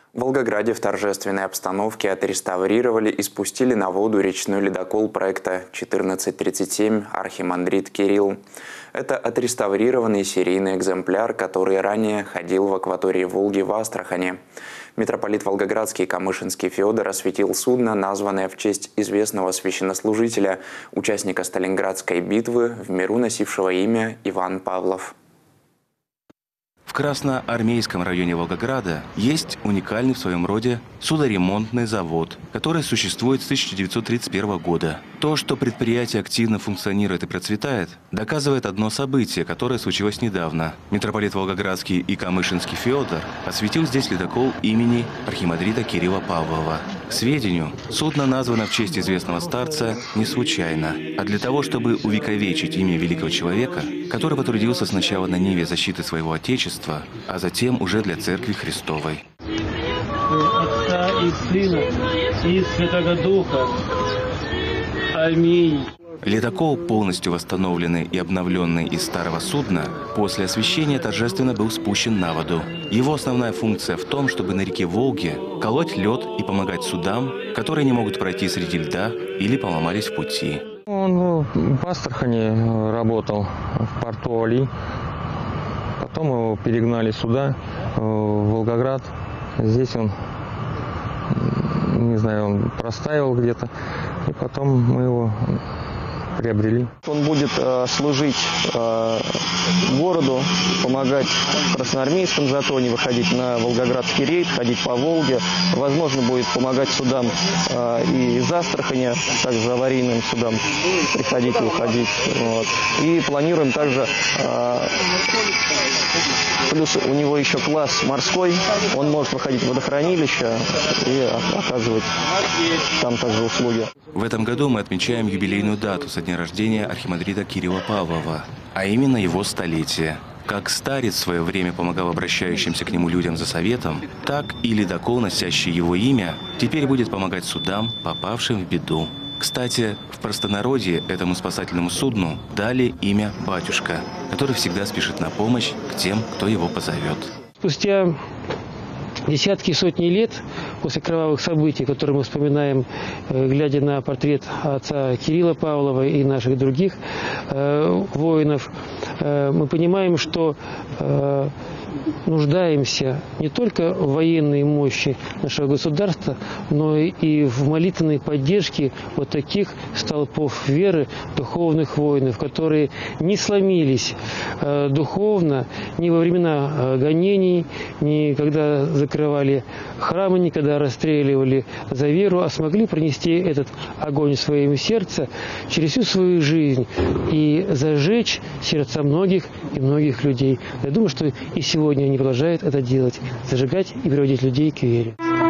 В Волгограде в торжественной обстановке отреставрировали и спустили на воду речной ледокол проекта 1437 «Архимандрит Кирилл». Это отреставрированный серийный экземпляр, который ранее ходил в акватории Волги в Астрахани. Митрополит Волгоградский Камышинский Феодор осветил судно, названное в честь известного священнослужителя, участника Сталинградской битвы, в миру носившего имя Иван Павлов. В Красноармейском районе Волгограда есть уникальный в своем роде судоремонтный завод, который существует с 1931 года. То, что предприятие активно функционирует и процветает, доказывает одно событие, которое случилось недавно. Митрополит Волгоградский и Камышинский Феодор осветил здесь ледокол имени архимандрита Кирилла Павлова. К сведению, судно названо в честь известного старца не случайно, а для того, чтобы увековечить имя великого человека, который потрудился сначала на ниве защиты своего Отечества, а затем уже для Церкви Христовой. Отца и Сына и Святого Духа. Аминь. Ледокол, полностью восстановленный и обновленный из старого судна, после освящения торжественно был спущен на воду. Его основная функция в том, чтобы на реке Волге колоть лед и помогать судам, которые не могут пройти среди льда или поломались в пути. Он в Астрахани работал, в порту Али. Потом его перегнали сюда, в Волгоград. Здесь он, не знаю, он простаивал где-то. И потом мы его приобрели. Он будет служить городу, помогать в Красноармейском затоне, выходить на Волгоградский рейд, ходить по Волге. Возможно, будет помогать судам и из Астрахани, также аварийным судам, приходить и уходить. Вот. И планируем также, плюс у него еще класс морской, он может выходить в водохранилище и оказывать там также услуги. В этом году мы отмечаем юбилейную дату со дня рождения архимандрита Кирилла Павлова, а именно его столетие. Как старец в свое время помогал обращающимся к нему людям за советом, так и ледокол, носящий его имя, теперь будет помогать судам, попавшим в беду. Кстати, в простонародье этому спасательному судну дали имя «Батюшка», который всегда спешит на помощь к тем, кто его позовет. Спустя десятки, сотни лет после кровавых событий, которые мы вспоминаем, глядя на портрет отца Кирилла Павлова и наших других воинов, мы понимаем, что нуждаемся не только в военной мощи нашего государства, но и в молитвенной поддержке вот таких столпов веры, духовных воинов, которые не сломились духовно ни во времена гонений, ни когда закрывали храмы, ни когда расстреливали за веру, а смогли пронести этот огонь в своем сердце через всю свою жизнь и зажечь сердца многих и многих людей. Я думаю, что и сегодня они продолжают это делать, зажигать и приводить людей к вере.